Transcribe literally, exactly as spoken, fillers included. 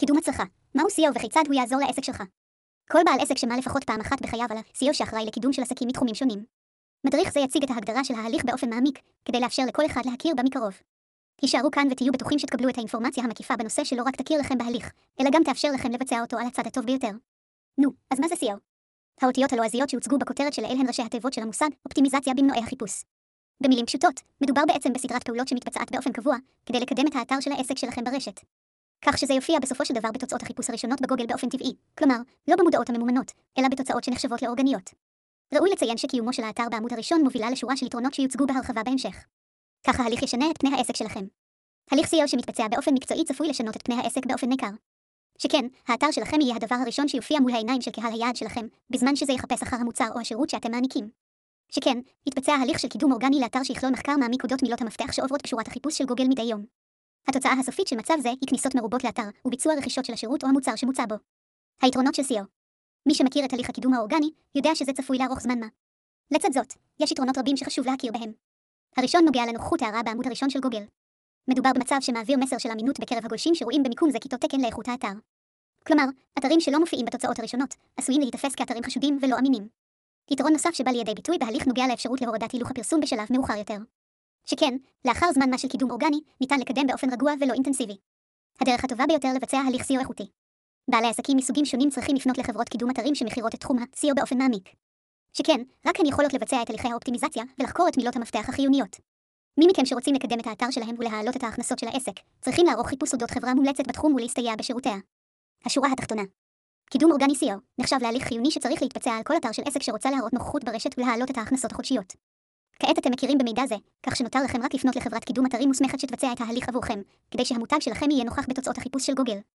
קידום הצלחה. מהו סי או וכיצד הוא יעזור לעסק שלך? כל בעל עסק שמע לפחות פעם אחת בחייו על ה-סי או שאחראי לקידום של עסקים מתחומים שונים. מדריך זה יציג את ההגדרה של ההליך באופן מעמיק, כדי לאפשר לכל אחד להכיר בה מקרוב. הישארו כאן ותהיו בטוחים שתקבלו את האינפורמציה המקיפה בנושא שלא רק תכיר לכם בהליך, אלא גם תאפשר לכם לבצע אותו על הצד הטוב ביותר. נו, אז מה זה סי או? האותיות הלועזיות שהוצגו בכותרת שלעיל הן ראשי התיבות של המושג אופטימיזציה במנועי החיפוש. במילים פשוטות, מדובר בעצם בסדרת פעולות שמתבצעת באופן קבוע, כדי לקדם את האתר של העסק שלכם ברשת. כך שזה יופיע בסופו של דבר בתוצאות החיפוש הראשונות בגוגל באופן טבעי, כלומר, לא במודעות הממומנות, אלא בתוצאות שנחשבות לאורגניות. ראוי לציין שקיומו של האתר בעמוד הראשון מובילה לשורה של יתרונות שיוצגו בהרחבה בהמשך. כך ההליך ישנה את פני העסק שלכם. הליך סי או שמתבצע באופן מקצועי צפוי לשנות את פני העסק באופן ניכר. שכן, האתר שלכם יהיה הדבר הראשון שיופיע מול העיניים של קהל היעד שלכם, בזמן שזה יחפש אחר המוצר או השירות שאתם מעניקים. שכן, יתבצע הליך של קידום אורגני לאתר שיכלול מחקר מעמיק אודות מילות המפתח שעוברות בשורת החיפוש של גוגל מדי יום. התוצאה הסופית של מצב זה היא כניסות מרובות לאתר וביצוע רכישות של השירות או המוצר שמוצע בו. היתרונות של סי או. מי שמכיר את הליך הקידום האורגני, יודע שזה צפוי לארוך זמן מה. לצד זאת, יש יתרונות רבים שחשוב להכיר בהם. הראשון נוגע לנוכחות הערה בעמוד הראשון של גוגל. מדובר במצב שמעביר מסר של אמינות בקרב הגולשים שרואים במיקום זה כיתות תקן לאיכות האתר. כלומר, אתרים שלא מופיעים בתוצאות הראשונות, עשויים להיתפס כאתרים חשודים ולא אמינים. יתרון נוסף שבא לידי ביטוי בהליך נוגע לאפשרות להורדת הילוך הפרסום בשלב מאוחר יותר. שכן, לאחר זמן מה של קידום אורגני, ניתן לקדם באופן רגוע ולא אינטנסיבי. הדרך הטובה ביותר לבצע הליך סי או איכותי. בעלי עסקים מסוגים שונים צריכים לפנות לחברות קידום אתרים שמכירות את תחום ה-סי או באופן מעמיק. שכן, רק הן יכולות לבצע את הליכי האופטימיזציה ולחקור את מילות המפתח החיוניות. מי מכם שרוצים לקדם את האתר שלהם ולהעלות את ההכנסות של העסק, צריכים לערוך חיפוש אודות חברה מומלצת בתחום ולהסתייע בשירותיה. השורה התחתונה. קידום אורגני סי או נחשב להליך חיוני שצריך להתבצע על כל אתר של עסק שרוצה להראות נוכחות ברשת ולהעלות את ההכנסות החודשיות. כעת אתם מכירים במידע זה, כך שנותר לכם רק לפנות לחברת קידום אתרים מוסמכת שתבצע את ההליך עבורכם, כדי שהמותג שלכם יהיה נוכח בתוצאות החיפוש של גוגל.